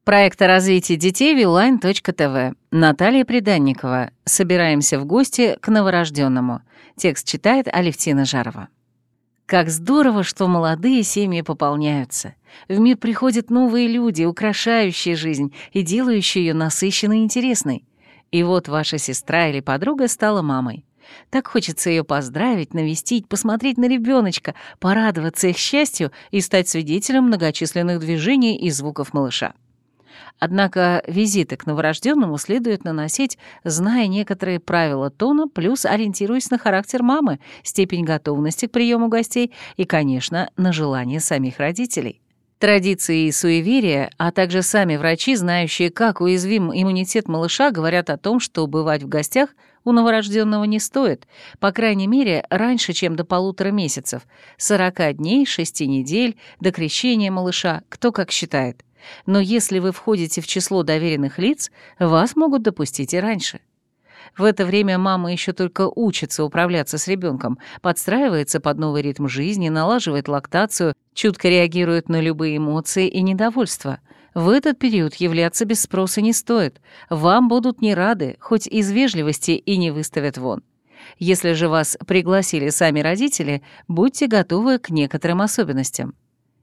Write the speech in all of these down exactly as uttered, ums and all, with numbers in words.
Проект о развитии детей Вилайн точка тэ вэ. Наталья Приданникова. Собираемся в гости к новорожденному. Текст читает Алевтина Жарова. Как здорово, что молодые семьи пополняются. В мир приходят новые люди, украшающие жизнь и делающие ее насыщенной и интересной. И вот ваша сестра или подруга стала мамой. Так хочется ее поздравить, навестить, посмотреть на ребеночка, порадоваться их счастью и стать свидетелем многочисленных движений и звуков малыша. Однако визиты к новорожденному следует наносить, зная некоторые правила тона, плюс ориентируясь на характер мамы, степень готовности к приему гостей и, конечно, на желание самих родителей. Традиции и суеверия, а также сами врачи, знающие, как уязвим иммунитет малыша, говорят о том, что бывать в гостях у новорожденного не стоит, по крайней мере, раньше, чем до полутора месяцев, сорока дней, шести недель, до крещения малыша, кто как считает. Но если вы входите в число доверенных лиц, вас могут допустить и раньше. В это время мама еще только учится управляться с ребенком, подстраивается под новый ритм жизни, налаживает лактацию, чутко реагирует на любые эмоции и недовольство. В этот период являться без спроса не стоит. Вам будут не рады, хоть из вежливости и не выставят вон. Если же вас пригласили сами родители, будьте готовы к некоторым особенностям.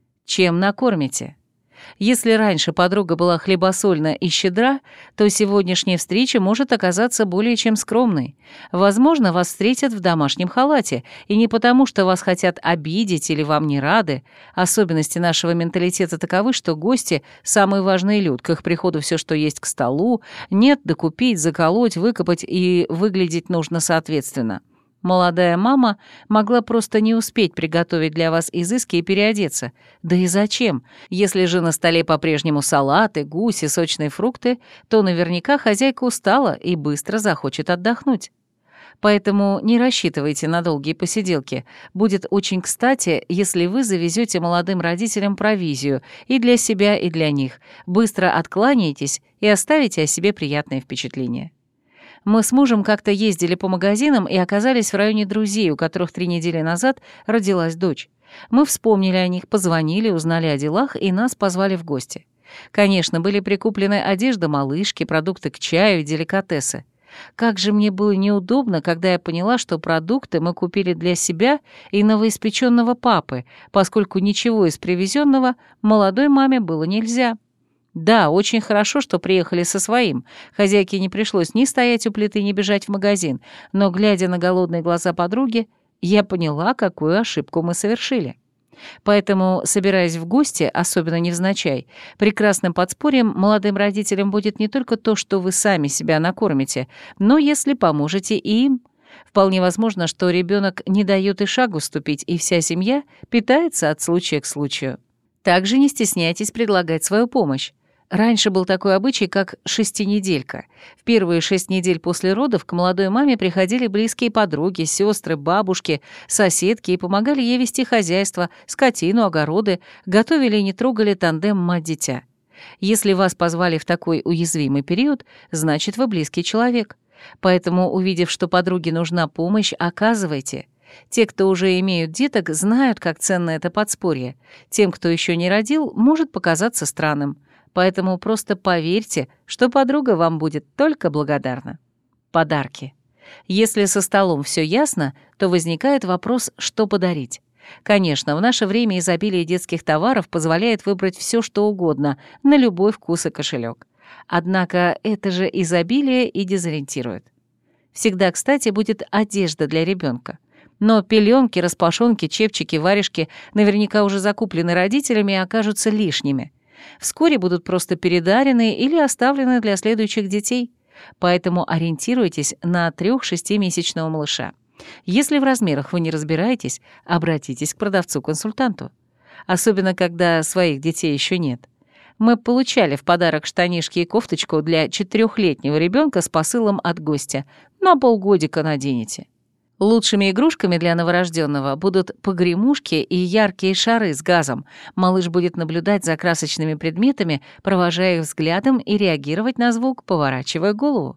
Чем накормите? Если раньше подруга была хлебосольна и щедра, то сегодняшняя встреча может оказаться более чем скромной. Возможно, вас встретят в домашнем халате, и не потому, что вас хотят обидеть или вам не рады. Особенности нашего менталитета таковы, что гости — самый важный люд, к их приходу все, что есть к столу, нет докупить, заколоть, выкопать, и выглядеть нужно соответственно. Молодая мама могла просто не успеть приготовить для вас изыски и переодеться. Да и зачем? Если же на столе по-прежнему салаты, гуси, сочные фрукты, то наверняка хозяйка устала и быстро захочет отдохнуть. Поэтому не рассчитывайте на долгие посиделки. Будет очень кстати, если вы завезете молодым родителям провизию и для себя, и для них. Быстро откланяйтесь и оставите о себе приятное впечатление. Мы с мужем как-то ездили по магазинам и оказались в районе друзей, у которых три недели назад родилась дочь. Мы вспомнили о них, позвонили, узнали о делах и нас позвали в гости. Конечно, были прикуплены одежда малышки, продукты к чаю и деликатесы. Как же мне было неудобно, когда я поняла, что продукты мы купили для себя и новоиспеченного папы, поскольку ничего из привезенного молодой маме было нельзя. Да, очень хорошо, что приехали со своим. Хозяйке не пришлось ни стоять у плиты, ни бежать в магазин. Но, глядя на голодные глаза подруги, я поняла, какую ошибку мы совершили. Поэтому, собираясь в гости, особенно невзначай, прекрасным подспорьем молодым родителям будет не только то, что вы сами себя накормите, но если поможете и им. Вполне возможно, что ребенок не дает и шагу ступить, и вся семья питается от случая к случаю. Также не стесняйтесь предлагать свою помощь. Раньше был такой обычай, как шестинеделька. В первые шесть недель после родов к молодой маме приходили близкие подруги, сестры, бабушки, соседки и помогали ей вести хозяйство, скотину, огороды, готовили и не трогали тандем мать-дитя. Если вас позвали в такой уязвимый период, значит, вы близкий человек. Поэтому, увидев, что подруге нужна помощь, оказывайте. Те, кто уже имеют деток, знают, как ценно это подспорье. Тем, кто еще не родил, может показаться странным. Поэтому просто поверьте, что подруга вам будет только благодарна. Подарки. Если со столом все ясно, то возникает вопрос, что подарить. Конечно, в наше время изобилие детских товаров позволяет выбрать все, что угодно, на любой вкус и кошелек. Однако это же изобилие и дезориентирует. Всегда, кстати, будет одежда для ребенка. Но пеленки, распашонки, чепчики, варежки наверняка уже закуплены родителями и окажутся лишними. Вскоре будут просто передарены или оставлены для следующих детей. Поэтому ориентируйтесь на трёх-шестимесячного малыша. Если в размерах вы не разбираетесь, обратитесь к продавцу-консультанту. Особенно, когда своих детей еще нет. Мы получали в подарок штанишки и кофточку для четырехлетнего ребенка с посылом от гостя. На полгодика наденете. Лучшими игрушками для новорожденного будут погремушки и яркие шары с газом. Малыш будет наблюдать за красочными предметами, провожая их взглядом и реагировать на звук, поворачивая голову.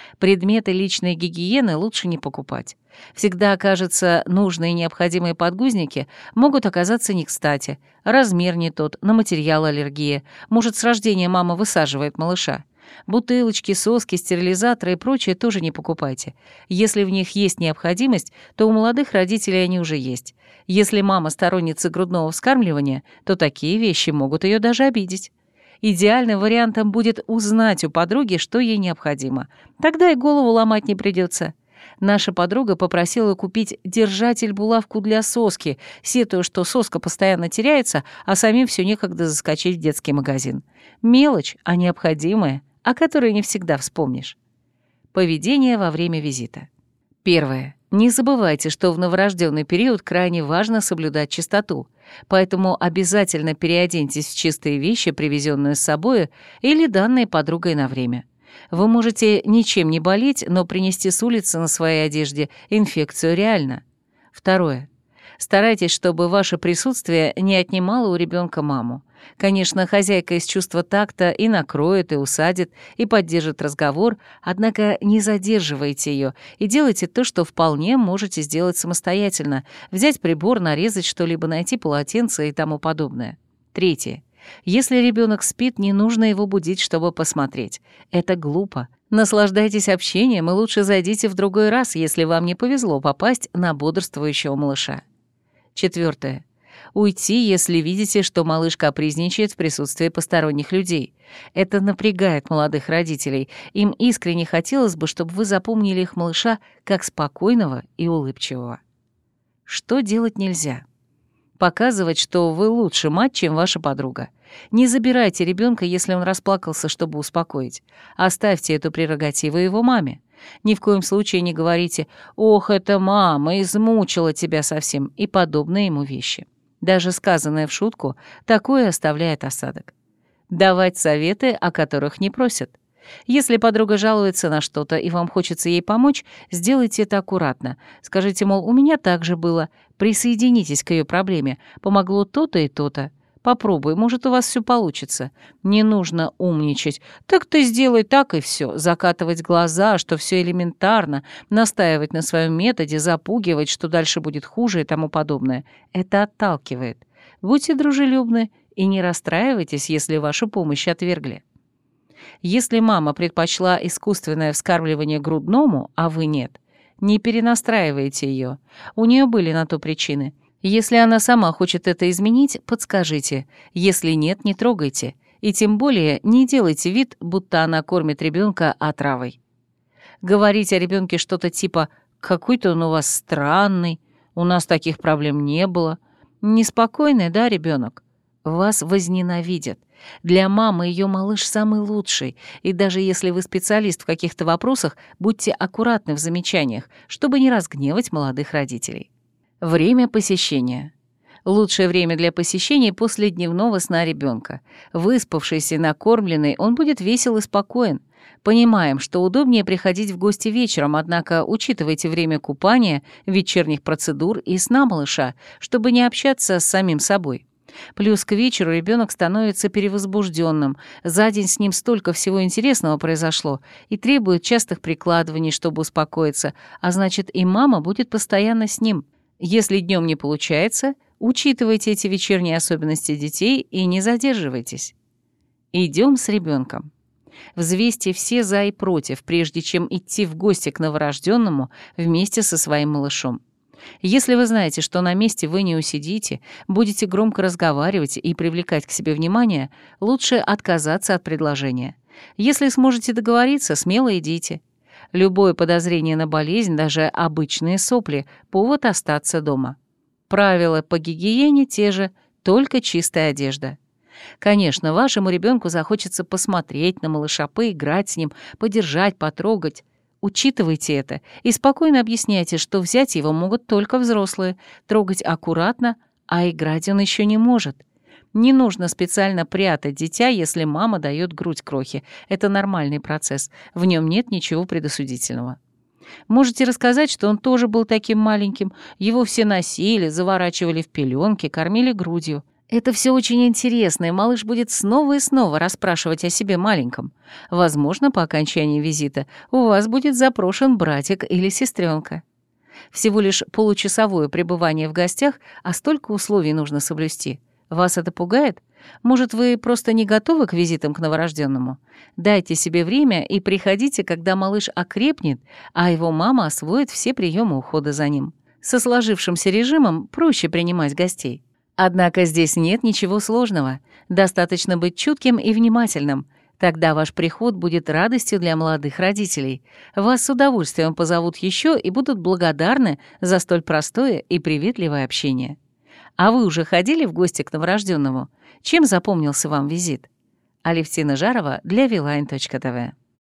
Предметы личной гигиены лучше не покупать. Всегда окажется, нужные и необходимые подгузники могут оказаться не кстати. Размер не тот, на материал аллергия. Может, с рождения мама высаживает малыша. Бутылочки, соски, стерилизаторы и прочее тоже не покупайте. Если в них есть необходимость, то у молодых родителей они уже есть. Если мама сторонница грудного вскармливания, то такие вещи могут ее даже обидеть. Идеальным вариантом будет узнать у подруги, что ей необходимо. Тогда и голову ломать не придется. Наша подруга попросила купить держатель-булавку для соски, сетуя, что соска постоянно теряется, а самим все некогда заскочить в детский магазин. Мелочь, а необходимая, о которой не всегда вспомнишь. Поведение во время визита. Первое. Не забывайте, что в новорожденный период крайне важно соблюдать чистоту, поэтому обязательно переоденьтесь в чистые вещи, привезенные с собой, или данные подругой на время. Вы можете ничем не болеть, но принести с улицы на своей одежде инфекцию реально. Второе. Старайтесь, чтобы ваше присутствие не отнимало у ребенка маму. Конечно, хозяйка из чувства такта и накроет, и усадит, и поддержит разговор, однако не задерживайте ее и делайте то, что вполне можете сделать самостоятельно, взять прибор, нарезать что-либо, найти полотенце и тому подобное. Третье. Если ребенок спит, не нужно его будить, чтобы посмотреть. Это глупо. Наслаждайтесь общением и лучше зайдите в другой раз, если вам не повезло попасть на бодрствующего малыша. Четвертое. Уйти, если видите, что малыш капризничает в присутствии посторонних людей. Это напрягает молодых родителей. Им искренне хотелось бы, чтобы вы запомнили их малыша как спокойного и улыбчивого. Что делать нельзя? Показывать, что вы лучше мать, чем ваша подруга. Не забирайте ребенка, если он расплакался, чтобы успокоить. Оставьте эту прерогативу его маме. Ни в коем случае не говорите «Ох, это мама, измучила тебя совсем» и подобные ему вещи. Даже сказанное в шутку, такое оставляет осадок. Давать советы, о которых не просят. Если подруга жалуется на что-то и вам хочется ей помочь, сделайте это аккуратно. Скажите, мол, у меня так же было. Присоединитесь к ее проблеме. Помогло то-то и то-то. Попробуй, может, у вас все получится. Не нужно умничать. Так ты сделай так и все. Закатывать глаза, что все элементарно, настаивать на своем методе, запугивать, что дальше будет хуже и тому подобное. Это отталкивает. Будьте дружелюбны и не расстраивайтесь, если вашу помощь отвергли. Если мама предпочла искусственное вскармливание грудному, а вы нет, не перенастраивайте ее. У нее были на то причины. Если она сама хочет это изменить, подскажите. Если нет, не трогайте. И тем более не делайте вид, будто она кормит ребенка отравой. Говорить о ребенке что-то типа «какой-то он у вас странный», «у нас таких проблем не было». Неспокойный, да, ребенок? Вас возненавидят. Для мамы ее малыш самый лучший, и даже если вы специалист в каких-то вопросах, будьте аккуратны в замечаниях, чтобы не разгневать молодых родителей. Время посещения. Лучшее время для посещения после дневного сна ребенка. Выспавшийся и накормленный, он будет весел и спокоен. Понимаем, что удобнее приходить в гости вечером, однако учитывайте время купания, вечерних процедур и сна малыша, чтобы не общаться с самим собой. Плюс к вечеру ребенок становится перевозбужденным, за день с ним столько всего интересного произошло и требует частых прикладываний, чтобы успокоиться, а значит и мама будет постоянно с ним. Если днем не получается, учитывайте эти вечерние особенности детей и не задерживайтесь. Идем с ребенком. Взвесьте все за и против, прежде чем идти в гости к новорожденному вместе со своим малышом. Если вы знаете, что на месте вы не усидите, будете громко разговаривать и привлекать к себе внимание, лучше отказаться от предложения. Если сможете договориться, смело идите. Любое подозрение на болезнь, даже обычные сопли, повод остаться дома. Правила по гигиене те же, только чистая одежда. Конечно, вашему ребенку захочется посмотреть на малыша, поиграть с ним, подержать, потрогать. Учитывайте это и спокойно объясняйте, что взять его могут только взрослые, трогать аккуратно, а играть он еще не может. Не нужно специально прятать дитя, если мама дает грудь крохе. Это нормальный процесс, в нем нет ничего предосудительного. Можете рассказать, что он тоже был таким маленьким, его все носили, заворачивали в пеленки, кормили грудью. Это все очень интересно, и малыш будет снова и снова расспрашивать о себе маленьком. Возможно, по окончании визита у вас будет запрошен братик или сестренка. Всего лишь получасовое пребывание в гостях, а столько условий нужно соблюсти. Вас это пугает? Может, вы просто не готовы к визитам к новорожденному? Дайте себе время и приходите, когда малыш окрепнет, а его мама освоит все приемы ухода за ним. Со сложившимся режимом проще принимать гостей. Однако здесь нет ничего сложного. Достаточно быть чутким и внимательным. Тогда ваш приход будет радостью для молодых родителей. Вас с удовольствием позовут еще и будут благодарны за столь простое и приветливое общение. А вы уже ходили в гости к новорожденному? Чем запомнился вам визит? Алевтина Жарова для Вилайн точка тэ вэ.